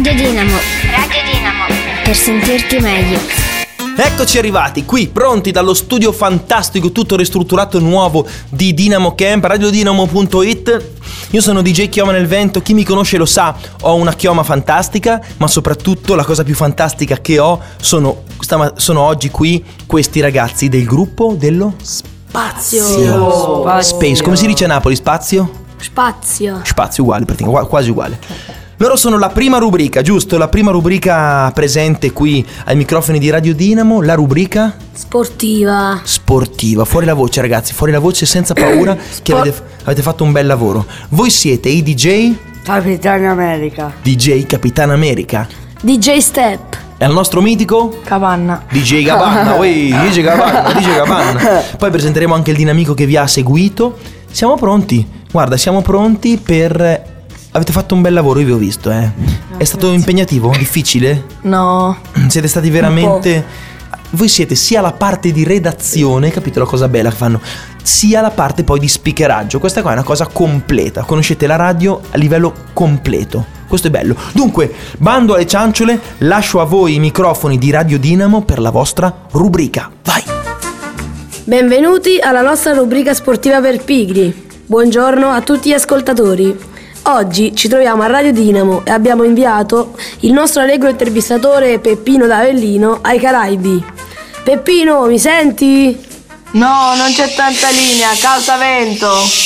Radio Dinamo. Per sentirti meglio. Eccoci arrivati qui, pronti dallo studio fantastico, tutto ristrutturato nuovo di Dinamo Camp, radiodinamo.it. Io sono DJ Chioma nel Vento, chi mi conosce lo sa, ho una chioma fantastica, ma soprattutto la cosa più fantastica che ho sono oggi qui questi ragazzi del gruppo dello Spazio. Space, come si dice a Napoli, spazio? Spazio uguale, praticamente, quasi uguale. Loro sono la prima rubrica, giusto? La prima rubrica presente qui ai microfoni di Radio Dinamo, la rubrica sportiva. Fuori la voce, ragazzi, fuori la voce, senza paura, che avete fatto un bel lavoro. Voi siete i DJ Capitan America. DJ Capitan America. DJ Step. E al nostro mitico Capanna. DJ Capanna. DJ Capanna. Poi presenteremo anche il dinamico che vi ha seguito. Siamo pronti. Guarda, siamo pronti per... Avete fatto un bel lavoro, io vi ho visto, È stato impegnativo? Difficile? No. Siete stati veramente... Voi siete sia la parte di redazione, capito la cosa bella che fanno, sia la parte poi di speakeraggio. Questa qua è una cosa completa. Conoscete la radio a livello completo. Questo è bello. Dunque, bando alle cianciole, lascio a voi i microfoni di Radio Dinamo per la vostra rubrica. Vai! Benvenuti alla nostra rubrica sportiva per pigri. Buongiorno a tutti gli ascoltatori. Oggi ci troviamo a Radio Dinamo e abbiamo inviato il nostro allegro intervistatore Peppino d'Avellino ai Caraibi. Peppino, mi senti? No, non c'è tanta linea, causa vento.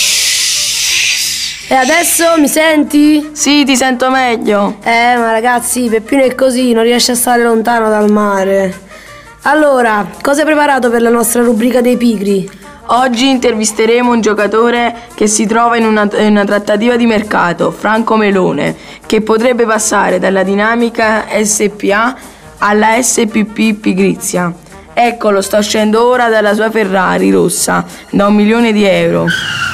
E adesso mi senti? Sì, ti sento meglio. Ma ragazzi, Peppino è così, non riesce a stare lontano dal mare. Allora, cosa hai preparato per la nostra rubrica dei pigri? Oggi intervisteremo un giocatore che si trova in una trattativa di mercato, Franco Melone, che potrebbe passare dalla Dinamica SPA alla SPP Pigrizia. Eccolo, sta uscendo ora dalla sua Ferrari rossa, da 1 milione di euro.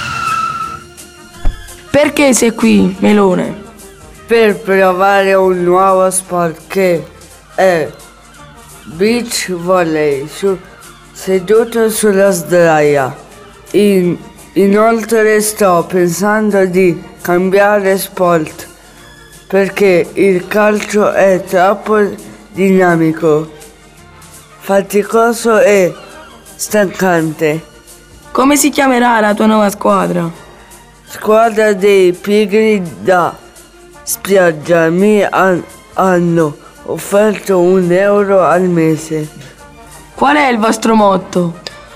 Perché sei qui, Melone? Per provare un nuovo sport che è beach volley, seduto sulla sdraia. Inoltre sto pensando di cambiare sport perché il calcio è troppo dinamico, faticoso e stancante. Come si chiamerà la tua nuova squadra? Squadra dei Pigri da spiaggia. Mi hanno offerto €1 al mese. Qual è il vostro motto?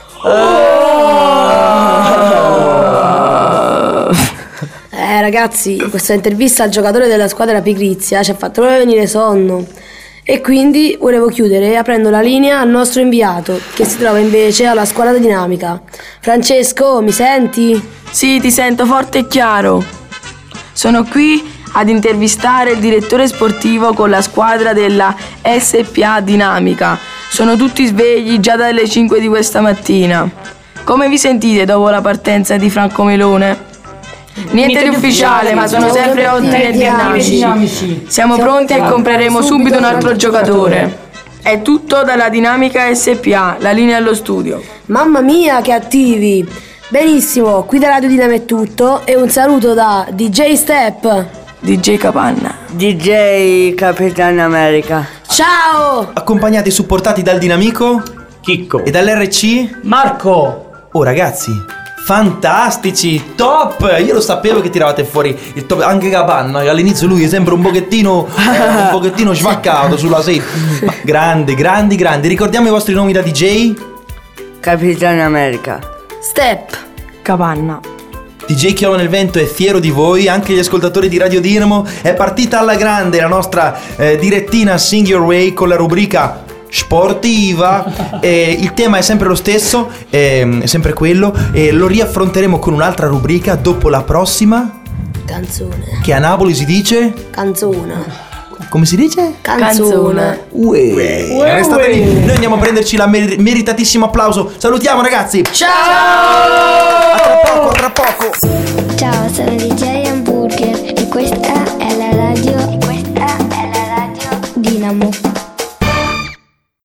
Ragazzi, questa intervista al giocatore della squadra Pigrizia ci ha fatto proprio venire sonno. E quindi volevo chiudere aprendo la linea al nostro inviato, che si trova invece alla squadra dinamica. Francesco, mi senti? Sì, ti sento forte e chiaro. Sono qui ad intervistare il direttore sportivo con la squadra della SPA Dinamica. Sono tutti svegli già dalle 5 di questa mattina. Come vi sentite dopo la partenza di Franco Melone? Niente di ufficiale, ma sono sempre ottimi e dinamici. Siamo pronti e compreremo subito un altro giocatore. È tutto dalla Dinamica SPA, la linea allo studio. Mamma mia, che attivi! Benissimo, qui da Radio Dinamo è tutto e un saluto da DJ Step, DJ Capanna, DJ Capitan America. Ciao! Accompagnati e supportati dal dinamico Chicco e dall'RC Marco. Oh ragazzi, fantastici, top! Io lo sapevo che tiravate fuori il top. Anche Capanna, all'inizio lui è sempre un pochettino svaccato sulla sedia. Ma grandi. Ricordiamo i vostri nomi da DJ? Capitan America. Step, Capanna. DJ Chioma nel Vento è fiero di voi, anche gli ascoltatori di Radio Dinamo. È partita alla grande la nostra direttina Sing Your Way con la rubrica sportiva. Il tema è sempre lo stesso, è sempre quello, e lo riaffronteremo con un'altra rubrica dopo la prossima canzone. Che a Napoli si dice? Canzone. Come si dice? Canzone. Restate lì. Noi andiamo a prenderci la meritatissimo applauso. Salutiamo ragazzi. Ciao. A tra poco. Ciao, sono DJ Hamburger e questa è